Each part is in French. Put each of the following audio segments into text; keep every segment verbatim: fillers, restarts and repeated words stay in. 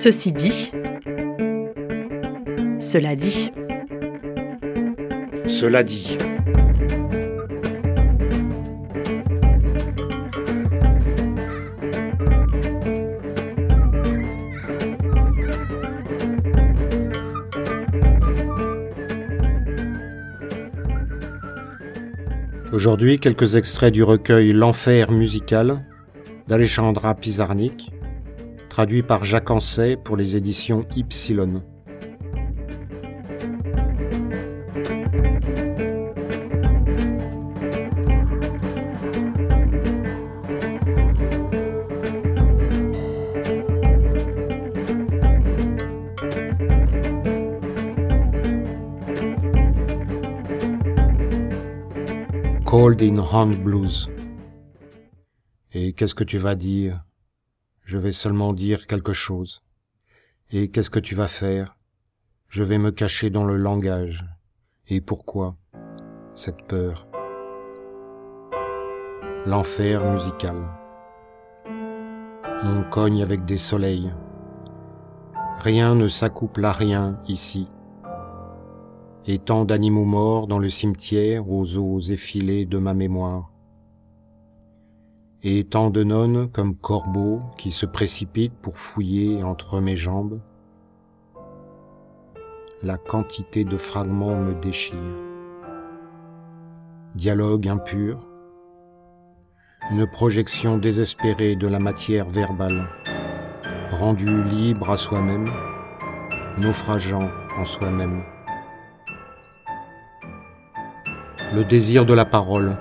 Ceci dit, cela dit. Cela dit. Aujourd'hui, quelques extraits du recueil L'Enfer musical d'Alejandra Pizarnik, traduit par Jacques Ancet pour les éditions Ypsilon. Cold in Hand Blues. Et qu'est-ce que tu vas dire? Je vais seulement dire quelque chose. Et qu'est-ce que tu vas faire? Je vais me cacher dans le langage. Et pourquoi? Cette peur. L'enfer musical. On cogne avec des soleils. Rien ne s'accouple à rien ici. Et tant d'animaux morts dans le cimetière aux os effilés de ma mémoire. Et tant de nonnes comme corbeaux qui se précipitent pour fouiller entre mes jambes. La quantité de fragments me déchire. Dialogue impur, une projection désespérée de la matière verbale, rendue libre à soi-même, naufrageant en soi-même. Le désir de la parole.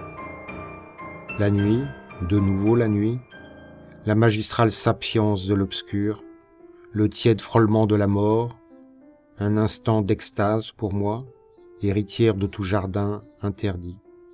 La nuit, de nouveau la nuit, la magistrale sapience de l'obscur, le tiède frôlement de la mort, un instant d'extase pour moi, héritière de tout jardin interdit.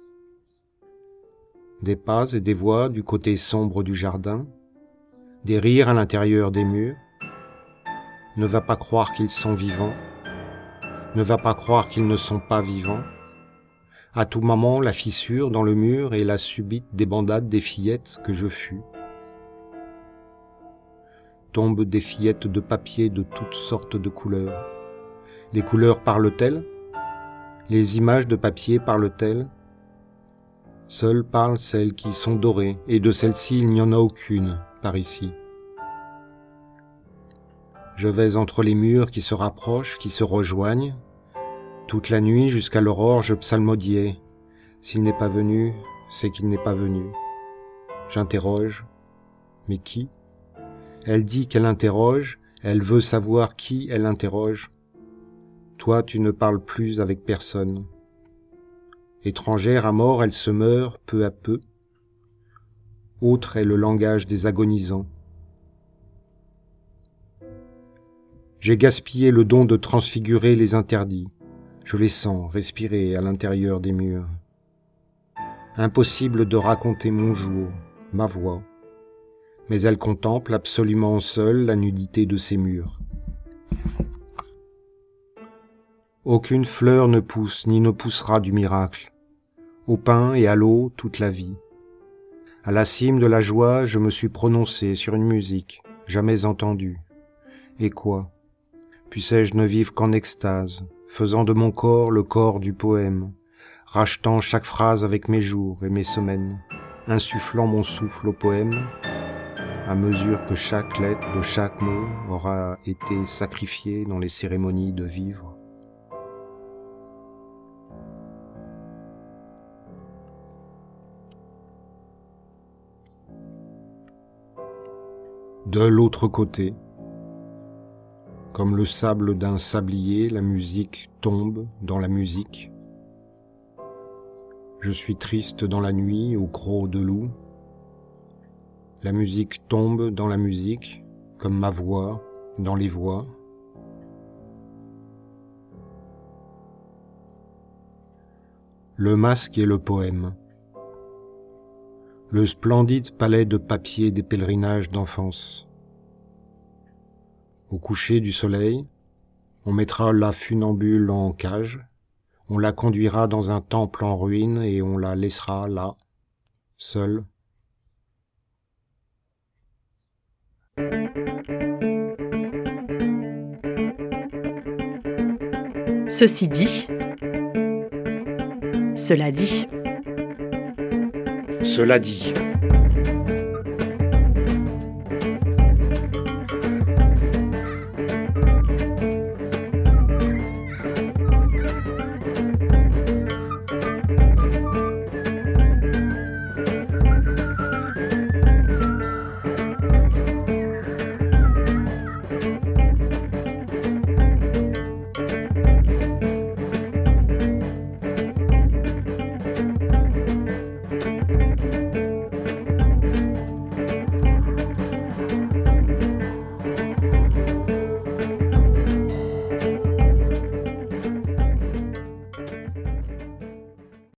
Des pas et des voix du côté sombre du jardin, des rires à l'intérieur des murs. Ne va pas croire qu'ils sont vivants, ne va pas croire qu'ils ne sont pas vivants. À tout moment, la fissure dans le mur et la subite débandade des fillettes que je fus. Tombent des fillettes de papier de toutes sortes de couleurs. Les couleurs parlent-elles? Les images de papier parlent-elles? Seules parlent celles qui sont dorées, et de celles-ci il n'y en a aucune par ici. Je vais entre les murs qui se rapprochent, qui se rejoignent. Toute la nuit jusqu'à l'aurore je psalmodiais. S'il n'est pas venu, c'est qu'il n'est pas venu. J'interroge. Mais qui? Elle dit qu'elle interroge, elle veut savoir qui elle interroge. Toi, tu ne parles plus avec personne. Étrangère à mort, elle se meurt peu à peu. Autre est le langage des agonisants. J'ai gaspillé le don de transfigurer les interdits. Je les sens respirer à l'intérieur des murs. Impossible de raconter mon jour, ma voix, mais elle contemple absolument seule la nudité de ces murs. Aucune fleur ne pousse ni ne poussera du miracle, au pain et à l'eau toute la vie. À la cime de la joie, je me suis prononcé sur une musique, jamais entendue. Et quoi? Puissais-je ne vivre qu'en extase, faisant de mon corps le corps du poème, rachetant chaque phrase avec mes jours et mes semaines, insufflant mon souffle au poème, à mesure que chaque lettre de chaque mot aura été sacrifiée dans les cérémonies de vivre. De l'autre côté, comme le sable d'un sablier, la musique tombe dans la musique. Je suis triste dans la nuit, au croc de loup. La musique tombe dans la musique, comme ma voix dans les voix. Le masque et le poème. Le splendide palais de papier des pèlerinages d'enfance. Au coucher du soleil, on mettra la funambule en cage, on la conduira dans un temple en ruine et on la laissera là, seule. Ceci dit, cela dit. Cela dit.